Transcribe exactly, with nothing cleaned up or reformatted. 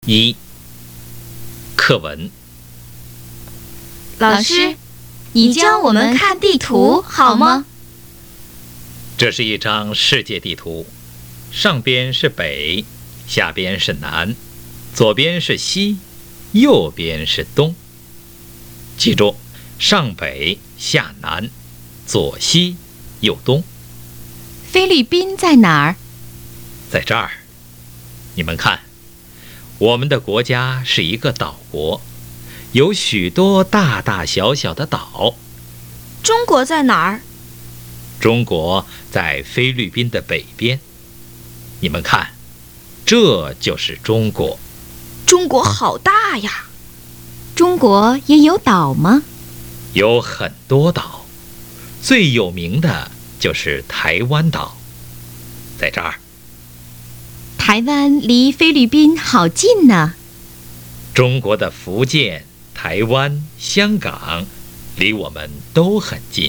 一、课文。 老师，你教我们看地图好吗？ 这是一张世界地图，上边是北，下边是南，左边是西，右边是东。记住，上北下南，左西右东。 菲律宾在哪儿？ 在这儿。你们看，我们的国家是一个岛国，有许多大大小小的岛。 中国在哪儿？ 中国在菲律宾的北边。你们看，这就是中国。 中国好大呀！中国也有岛吗？ 有很多岛，最有名的就是台湾岛，在这儿。 台湾离菲律宾好近呢。 中国的福建、台湾、香港离我们都很近。